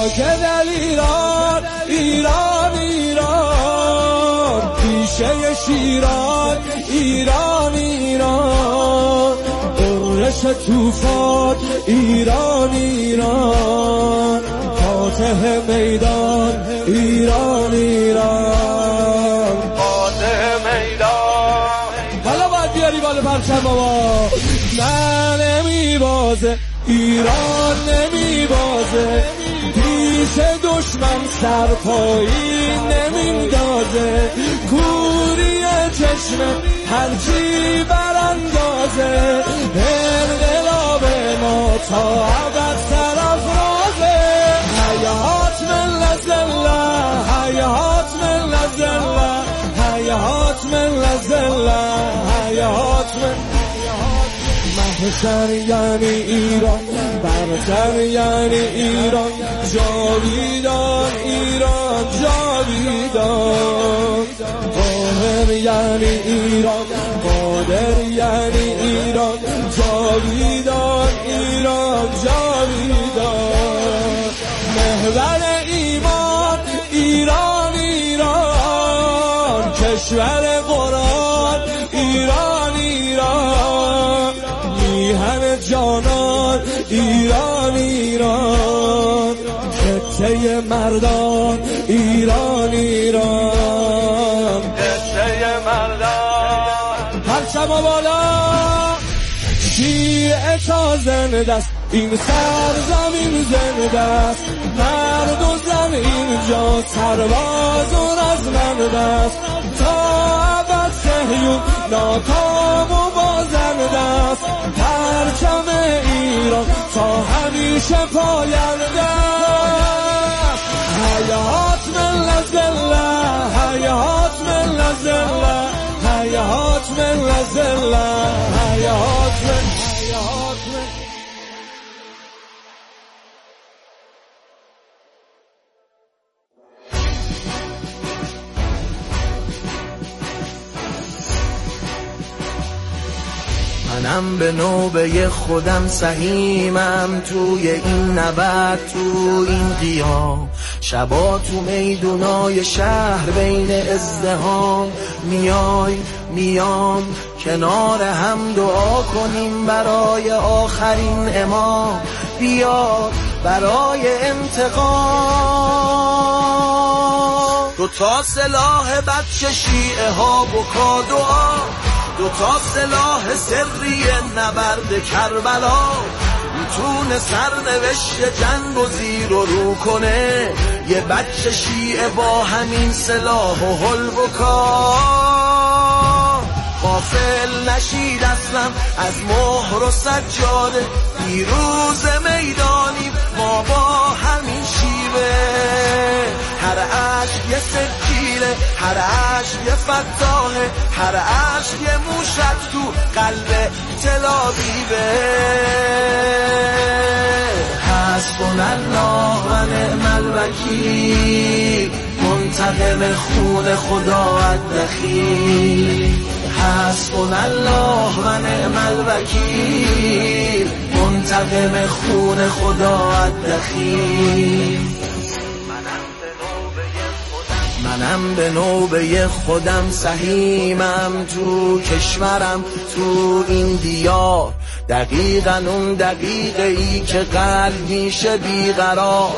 خاک دل ایران ایران ایران، پیشه شیران ایران ایران، قرش توفان ایران ایران، فاتح میدان ایران ایران، فاتح میدان. حالا باید بیاری بالا پرچم بابا. نه نمیبازه ایران نمیبازه، پیش دشمن سرپایی نمیندازه، کوری چشم هرچی براندازه، انقلاب ما تا ابد سرافرازه. حیات ملت زله، حیات ملت زله، حیات ملت زله، حیات ملت. محشر یعنی ایران، برتر یعنی ایران، جاویدان ایران جاویدان، قاهر یعنی ایران، قادر یعنی ایران، جاویدان ایران جاویدان، محور ایمان ایران ایران، کشور قرآن ایران ایران، میهن جانان ایران ایران، خطه مردان ایران ایران، خطه مردان. پرچم بالا. شیعه تا زنده است این سرزمین، زنده است مرد و زن اینجا، سرباز و رزمنده است تا ابد صهیون ناکام و بازنده است، پرچم ایران تا همیشه پاینده است. حیات ملت زله، حیات ملت زله، حیات ملت زله، حیات ملت. منم به نوبه خودم سهیمم، توی این نبرد تو این قیام، شبا تو میدونای شهر بین ازدحام، میام کنار هم دعا کنیم برای آخرین امام، بیاد برای انتقام. دوتا سلاح بچه شیعه ها بکا دعا، دوتا سلاح سری نبرد کربلا، میتونه سرنوشت جنگ و زیر و رو کنه، یه بچه شیعه با همین سلاح و حل بکا. غافل نشید اصلا از مهر و سجاده، پیروز میدانیم ما با همین شیوه، هر عشق یه سکیله، هر عشق یه فتاحه، هر عشق یه موشک تو قلب تل‌آویوه. حسبنا الله و نعم الوکیل، منتقم خون خدا الدخیل. حسبنا الله و نعم الوکیل، منتقم خون خدا الدخیل. منم به نوبه خودم سهیمم، تو کشورم تو این دیار، دقیقاً اون دقیقه ای که قلب میشه بیقرار.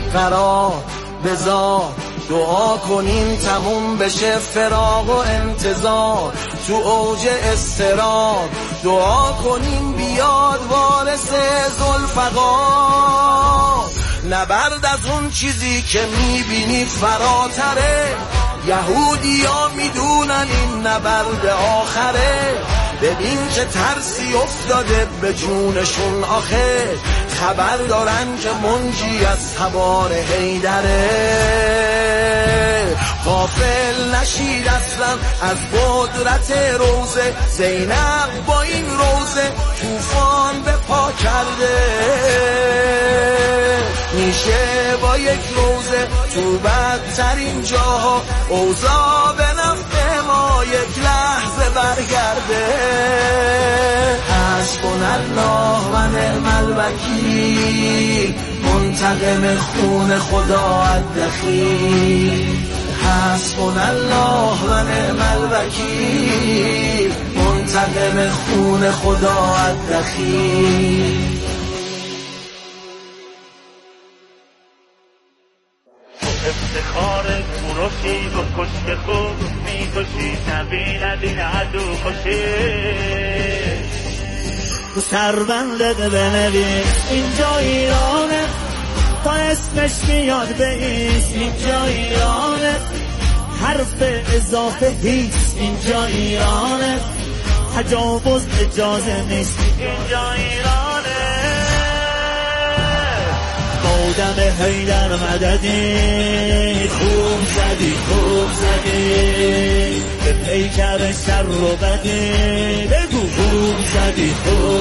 بذار دعا کنیم تموم بشه فراق و انتظار، تو اوج اضطراب دعا کنیم بیاد وارث ذوالفقار. نبرد از اون چیزی که میبینی فراتره، یهودیا میدونن این نبرد آخره، ببین که ترسی افتاده به جونشون آخه، خبر دارن که منجی از تبار حیدره. غافل نشید اصلا از قدرت روزه، زینب با این روزه طوفان به پا کرده، میشه با یک روزه تو بدترین جاها اوضاع به نفع ما یک لحظه برگرده. حسبنا الله و نعم الوکیل، منتقم خون خدا الدخیل حسبنا الله و نعم الوکیل منتقم خون خدا الدخیل افتخار کوروشی با کشک خوب میکشی نبیند این عدو کشی تو سربندت بنویس اینجا ایرانه تا اسمش میاد بایست اینجا ایرانه حرف اضافه هیست اینجا ایرانه تجاوز اجازه نیست اینجا ایرانه بودم حیدر مددی خوب زدی به پیکر شر رو بدی بگو خوب زدی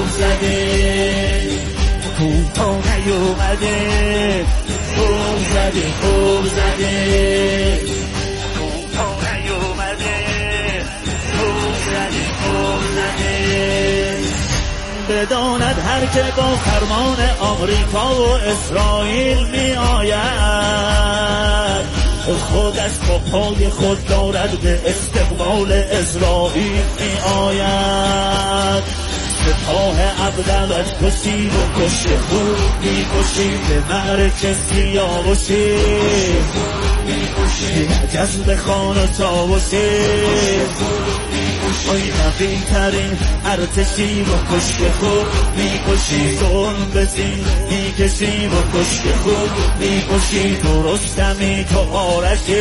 کوتا نیومده خوب زدی کوتا نیومده خوب زدی بداند هر که با فرمان آمریکا و اسرائیل می آید خودش با پای خود دارد به استقبال اسرائیل می آید سپاه عبدالت کشی و کشت خوب می کشی به مرکز سیاوشی جذب خان و تاوشی ای نبی ترین ارتشی و کشت خوب میکشی ظلم بزین میکشی و کشت خوب میکشی تو رستمی تو آرشی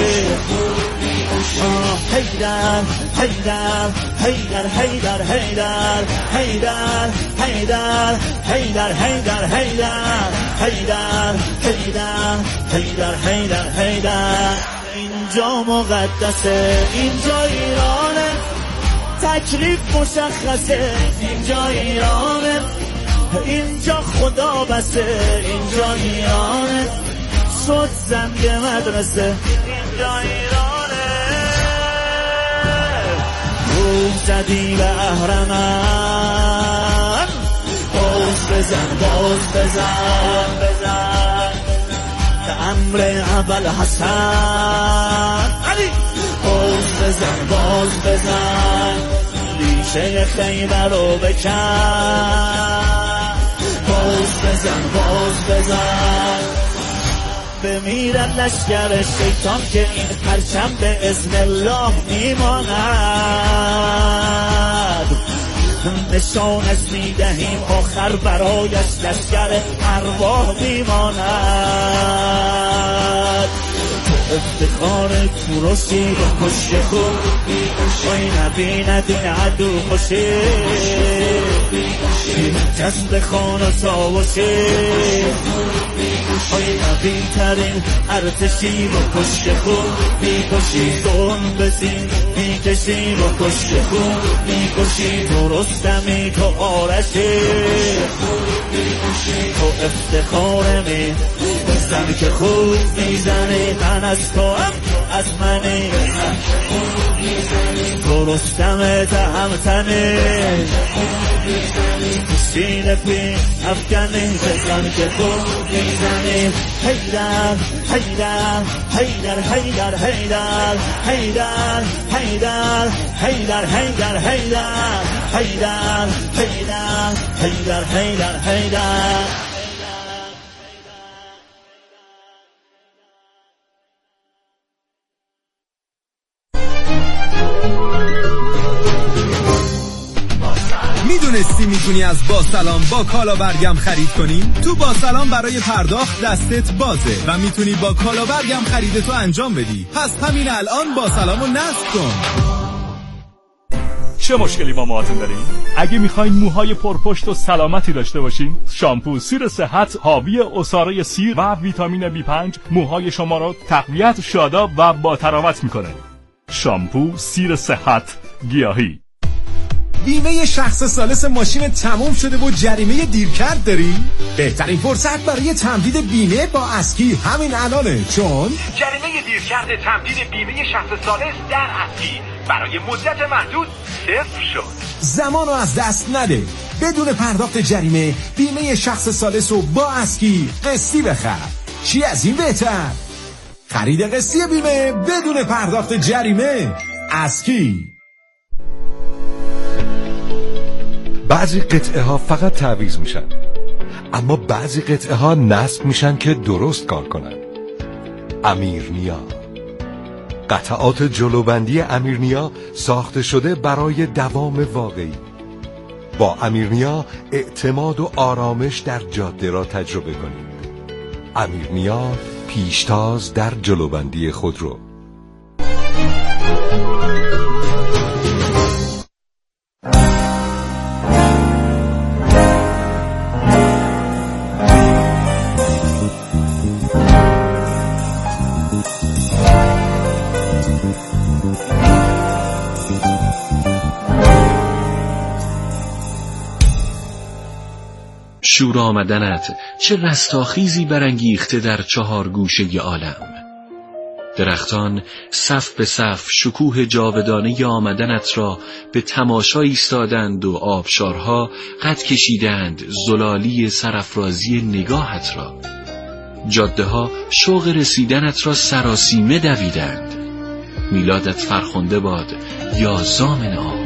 حیدر حیدر حیدر حیدر حیدر حیدر حیدر حیدر حیدر حیدر حیدر حیدر حیدر حیدر اینجا مقدسه اینجا ایرانه تکلیف مشخصه اینجا ایرانه اینجا خدا بسه اینجا ایرانه شد زنگ مدرسه اینجا ایرانه خوب زدی به اهرمن باز بزن به امر اول حسن علی باز بزن ریشه خیبر رو بکن باز بزن بمیرد لشکر شیطان که این پرچم به اذن الله میماند نشانش میدهیم آخر برایش لشکر ارواح میماند افتخار کوروشی با کشت خوب ای نبیند این عدو خوشی جذب خان و تاوشی ای نبی ترین ارتشی با کشت خوب میکشی ظلم بزین میکشی با کشت خوب میکشی تو رستمی تو آرشی تو افتخار می زن که خوب میزنی من از تو هم از منی تو رستم تهمتنی سینه پی افغانی بزن که خوب میزنی حیدر حیدر حیدر حیدر حیدر حیدر حیدر حیدر حیدر حیدر حیدر حیدر حیدر حیدر میدونستی میتونی از با سلام با کالا برگم خرید کنی؟ تو با سلام برای پرداخت دستت بازه و میتونی با کالا برگم خریدتو انجام بدی. پس همین الان با سلامو نصب کن. چه مشکلی با موهاتون دارین؟ اگه میخواین موهای پرپشت و سلامتی داشته باشین، شامپو سیر صحت حاوی عصاره سیر و ویتامین B5 موهای شما رو تقویت، شاداب و با تراوت میکنه. شامپو سیر صحت گیاهی. بیمه شخص ثالث ماشین تموم شده و جریمه دیرکرد داری؟ بهترین فرصت برای تمدید بیمه با اسکی همین الانه، چون جریمه دیرکرد تمدید بیمه شخص ثالث در اسکی برای مدت محدود صفر شد. زمانو از دست نده. بدون پرداخت جریمه بیمه شخص ثالثو با اسکی قسطی بخر. چی از این بهتر؟ خرید قسطی بیمه بدون پرداخت جریمه. اسکی. بعضی قطعه ها فقط تعویض میشن، اما بعضی قطعه ها نصب میشن که درست کار کنن. امیرنیا، قطعات جلوبندی امیرنیا ساخته شده برای دوام واقعی. با امیرنیا اعتماد و آرامش در جاده را تجربه کنید. امیرنیا، پیشتاز در جلوبندی خودرو. شور آمدنت چه رستاخیزی برانگیخته در چهار گوشه عالم. درختان صف به صف شکوه جاودانه آمدنت را به تماشا ایستادند و آبشارها قد کشیدند زلالی سرافرازی نگاهت را. جاده ها شوق رسیدنت را سراسیمه دویدند. میلادت فرخنده باد یا ضامن آهو.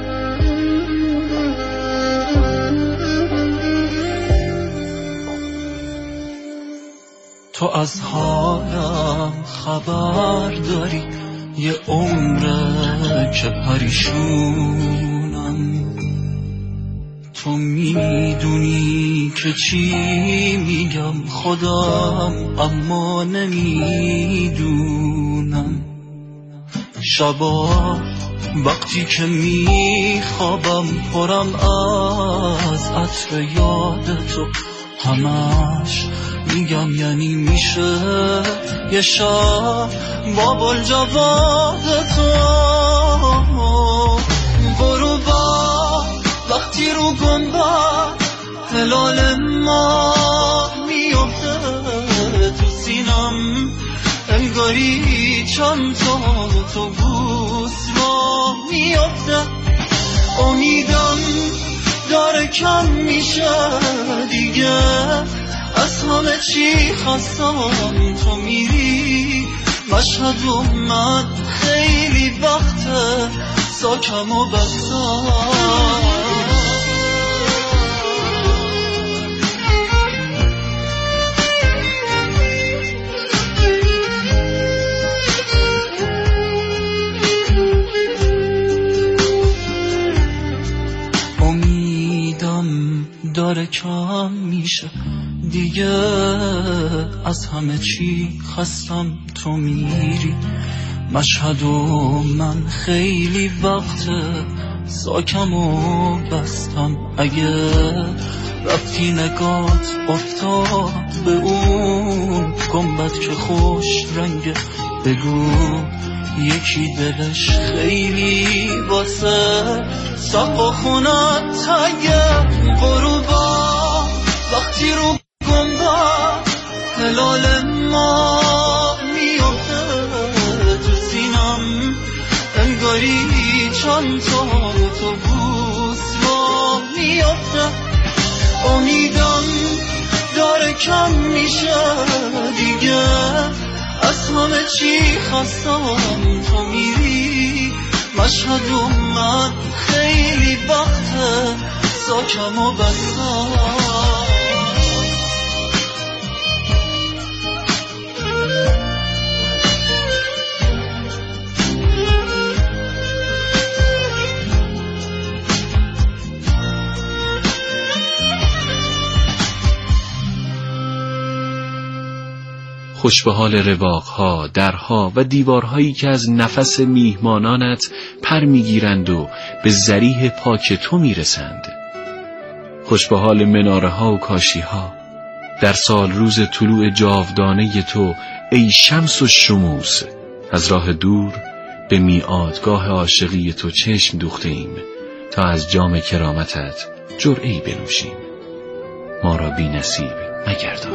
تو از حالم خبر داری، یه عمره که پریشونم. تو میدونی که چی میگم خودم، اما نمیدونم. شبا وقتی که میخوابم پرم از عطر یاد تو، همش میگم یعنی میشه یه شب با بلجواد تو. غروبا وقتی رو گنبد هلال ما میفته تو سینم، انگاری چند تا اتوبوس را میفته. امیدم داره کم میشه دیگه، از همه چی خستم تو میری. مشهد اومد خیلی وقته ساکم و بستم. امیدم داره کم میشه دیگه، از همه چی خستم تو میری. مشهد و من خیلی وقته ساکم و بستم. اگه رفتی نگات افتاد به اون گنبد که خوش رنگه، بگو یکی دلش خیلی واسه سقف خونت تنگه. غروبا وقتی رو گنبد هلال ما میفته تو سینم، انگاری چند تا اتوبوس را میفته. امیدم داره کم میشه دیگه، از همه چی خستم تو میری. مشهد اومد خیلی وقته ساکم و بستم. خوش به حال رواقها، درها و دیوارهایی که از نفس میهمانانت پر میگیرند و به ذریح پاک تو میرسند. خوش به حال مناره ها و کاشی ها، در سال روز طلوع جاودانه تو ای شمس و شموس. از راه دور به میعادگاه عاشقی تو چشم دوخته ایم تا از جام کرامتت جرعه‌ای بنوشیم. ما را بی نصیب مگردان.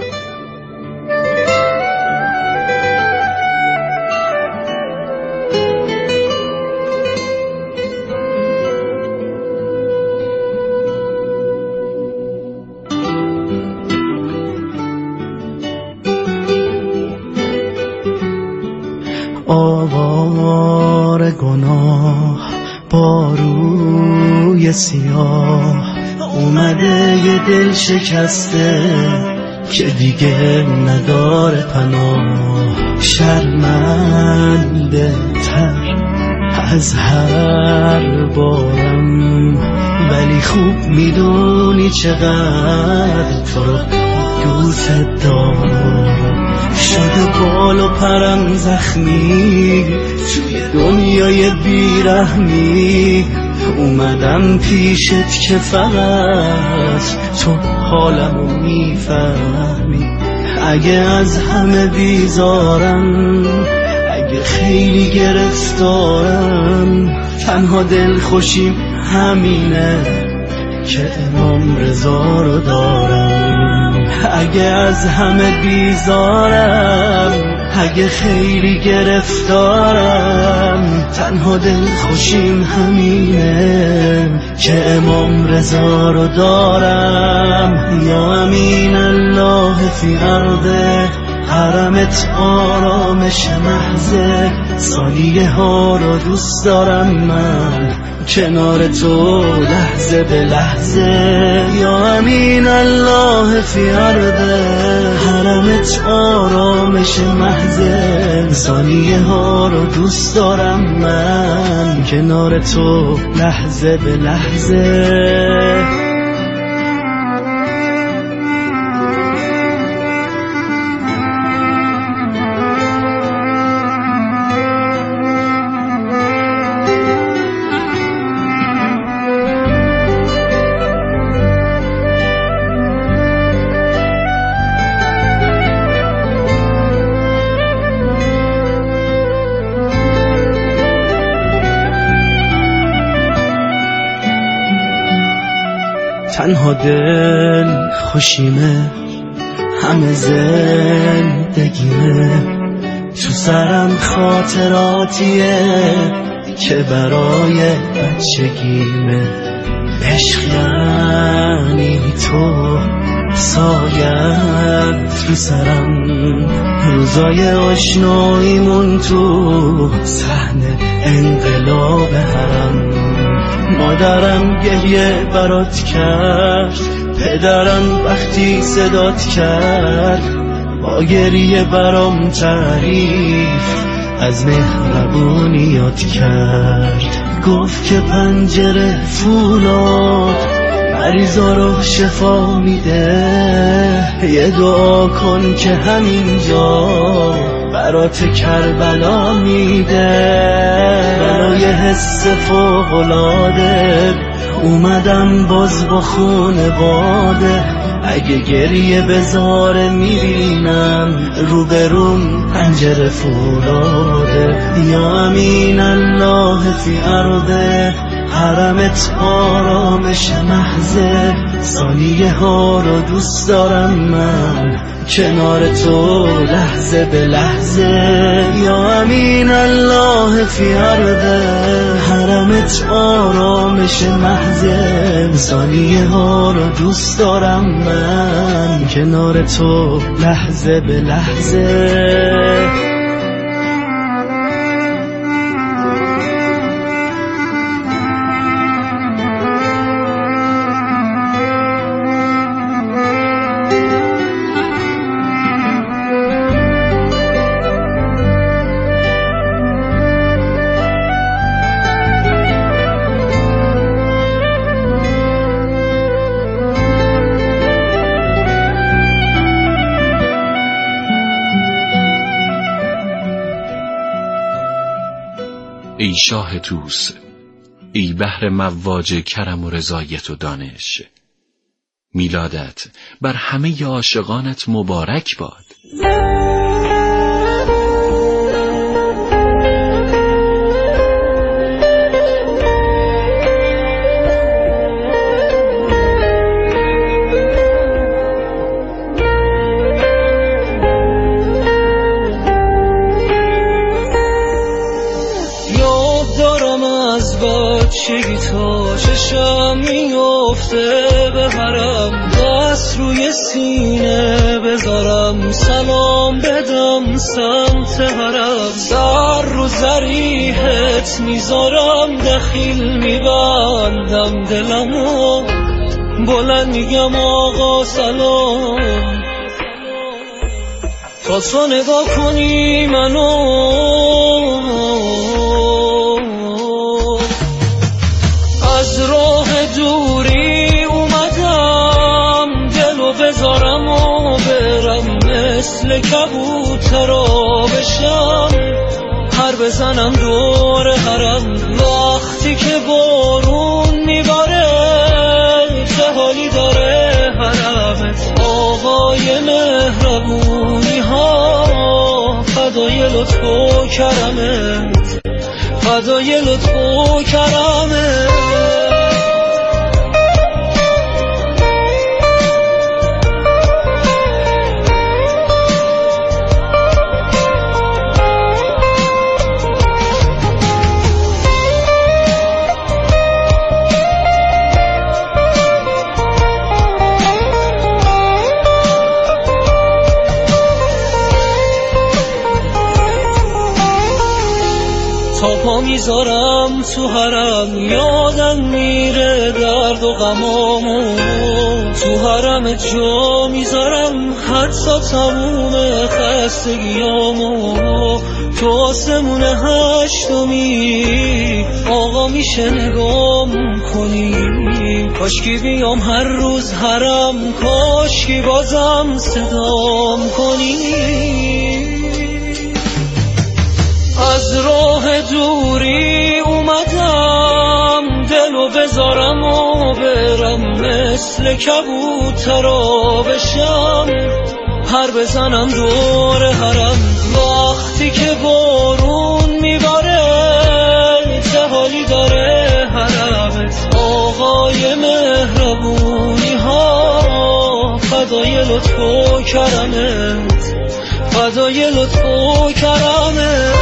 آوار گناه با روی سیاه اومده یه دل شکسته که دیگه نداره پناه شرمنده تر از هر بارم ولی خوب میدونی چقدر تو رو دوست دارم شده بال و پرم زخمی توی دنیای بیرحمی اومدم پیشت که فقط تو حالمو میفهمی اگه از همه بیزارم اگه خیلی گرفتارم تنها دل خوشیم همینه که امام رضا رو دارم اگه از همه بیزارم اگه خیلی گرفتارم تنها دل خوشیم همینه که امام رضا رو دارم یا امین الله فی ارضه حرمت آرامش محضه ثانیه ها رو دوست دارم من کنار تو لحظه به لحظه یا امین الله فی ارضه حرمت آرامش محضه ثانیه ها رو دوست دارم من کنار تو لحظه به لحظه تنها دل خوشیمه همه زندگیمه تو سرم خاطراتیه که برای بچگیمه عشق یعنی تو سایت رو سرم روزای آشناییمون تو صحنه انقلاب حرم مادرم گریه برات کرد پدرم وقتی صدات کرد با گریه برام تعریف از مهربونی یاد کرد گفت که پنجره فولاد مریضا رو شفا میده یه دعا کن که همینجا برات کربلا میده برای حس فوق‌العاده اومدم باز با خونواده اگه گریه بذاره میبینم روبروم پنجره فولاده یا امین الله فی ارضه حرمت آرامش محضه ثانیه ها رو دوست دارم من کنار تو لحظه به لحظه یا امین الله فی ارضه حرمت آرامش محضه ثانیه ها رو دوست دارم من کنار تو لحظه به لحظه ای شاه طوس، ای بحر مواج کرم و رضایت و دانش، میلادت بر همه عاشقانت مبارک باد. بچگی تا چشم میفته به حرم دست روی سینه بذارم برم سلام بدم سمت حرم، سر رو ذریحت میذارم دخیل میبندم دلمو بلند میگم آقا سلام. تا تو نگاه کنی منو از راه دوری اومدم، دلو بذارم و برم مثل کبوترا بشم، پر بزنم دور حرم. وقتی که بارون میباره چه حالی داره حرمت، آقای مهربونی ها فدای لطف و کرمت، فدای لطف و کرمت. تا پا میذارم تو حرم یادم میره درد و غمامو، تو حرم جا میذارم حتی تموم خستگیامو. تو آسمون هشتمی آقا میشه نگام کنی، کاشکی بیام هر روز حرم، کاشکی بازم صدام کنی. از راه دوری اومدم دلو بذارم و برم مثل کبوترا بشم، پر بزنم دور حرم. وقتی که بارون میباره چه حالی داره حرمت، آقای مهربونی ها فدای لطف و کرمت، فدای لطف و کرمت.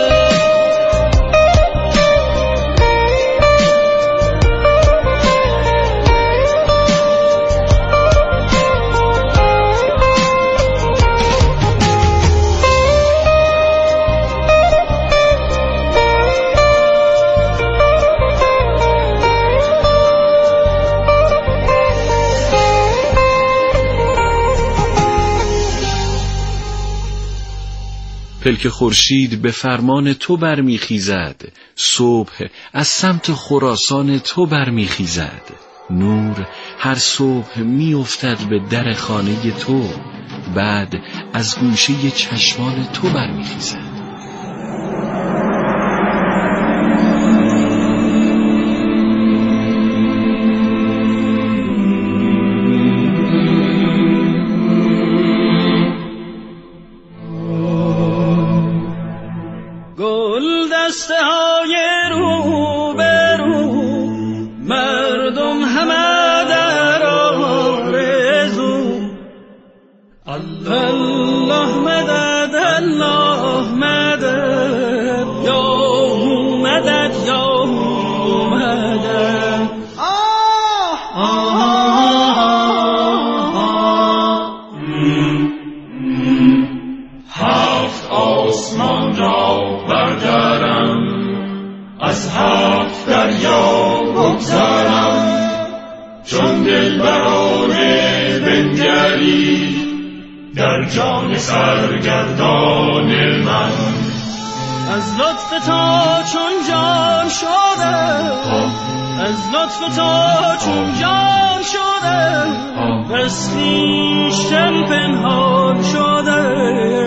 پلک خورشید به فرمان تو برمیخیزد، صبح از سمت خراسان تو برمیخیزد. نور هر صبح میافتد به در خانه تو، بعد از گوشه چشمان تو برمیخیزد. دسته های رو به رو مردم همه در آرزو، الله مدد الله مدد یا مدد یا مدد. هفت آسمان را بردارم، از هفت دریا بگذرم، چون دل برای بنگری در جان سرگردان من. از لطف تا چون جان شده، از لطف تا چون جان شده، از خویشتن پنهان شده.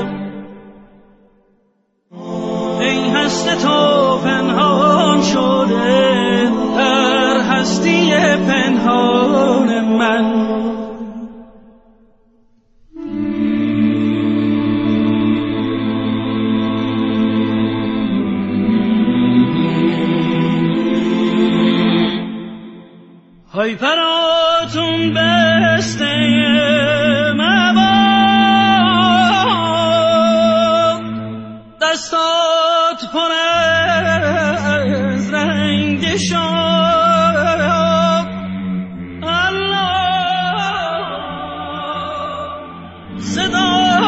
ای هست تو پنهان شده در هستی پنهان من. های پراتون بسته مباد، دستات پر از رنگ شاد. الله صدا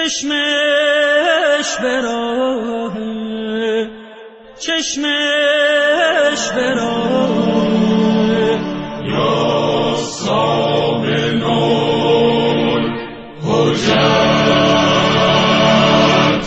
چشمش براه چشمش براه یا سامن الحجت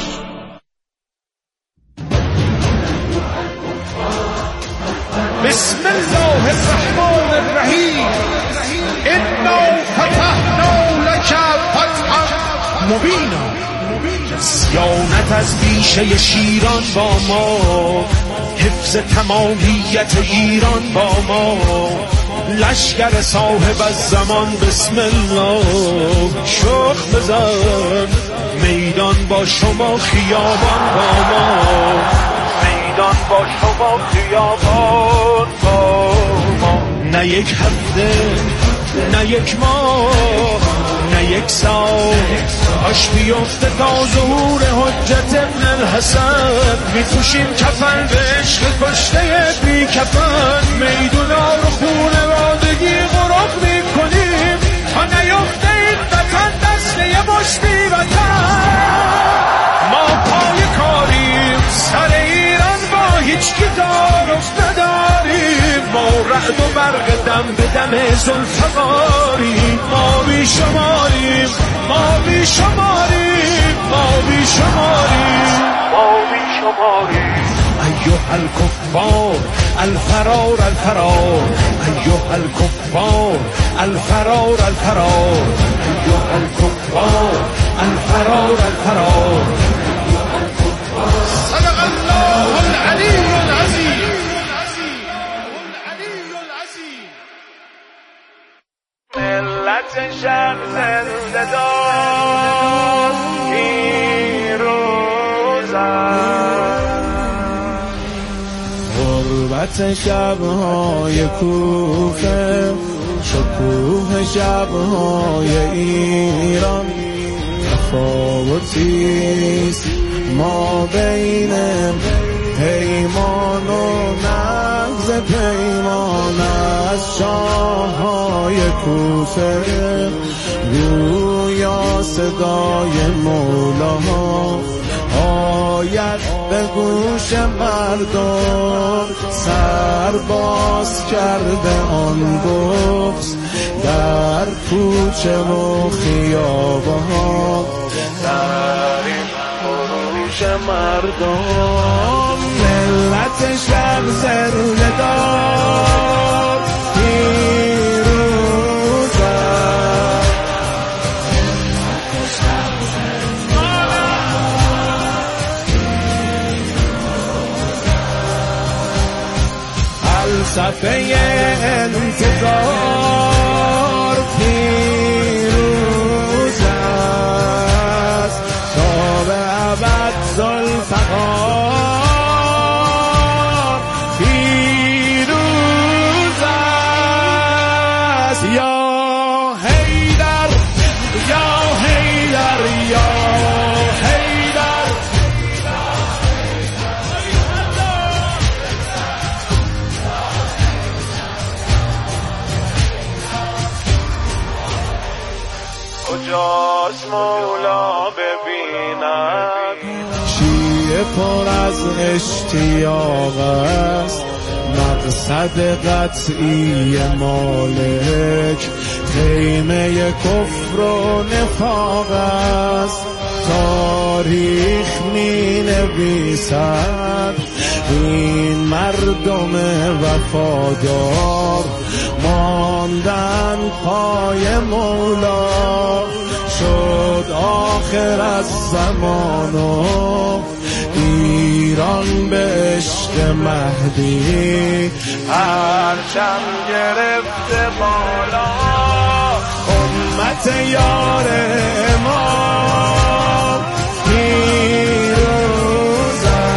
بسم الله الرحمن الرحیم انا فتحنا لك فتحا مبینا. صیانت از بیشه شیران با ما، حفظ تمامیت ایران با ما، لشکر صاحب از زمان بسم الله. شخ بزن میدان با شما، خیابان با ما، میدان با شما، خیابان با ما. نه یک هفته نه یک ماه نه یک سال آش بیفته تا ظهور حجت ابن الحسن. میپوشیم کفن به عشق کشته بی کفن، میدونا رو خونوادگی غرق میکنیم تا نیفته این وطن دست یه مشتی وطن. ما پای کاریم سر ایران با هیچ کی تعارف نداریم، ما رعد و برق دم به دم ذوالفقاریم. ما بی شماریم ما بی شماریم ما بی شماریم ما بی شماریم. ایها الکفار الفرار الفرار، ایها الکفار الفرار الفرار، ایها الکفار الفرار الفرار. صدق الله العلی العظیم. ملت شرق زنده دار پیروز غربت شبهای کوفه، شکوه شبهای ایران. تفاوتیست ما بین پیمان و نقض پیمان از شاههای کوفه. گویا صدای مولاها آید به گوش مردم، سر باز کرده آن بغض در کوچه و خیابان. در این خروش مردم ملت شب زنده دار پیروز فلسفه انتظار پیروز است تا به ابد. ذوالفقار پیروز است. یا حیدر یا حیدر یا حیدر. کجاست مولا ببیند؟ شیعه پر از اشتیاق است، مقصد قطعی مالک خیمه کفر و نفاق است. تاریخ می نویسد این مردم وفادار ماندن پای مولا. شد آخر از زمان و ایران به عشق مهدی پرچم گرفته بالا. امت یار امام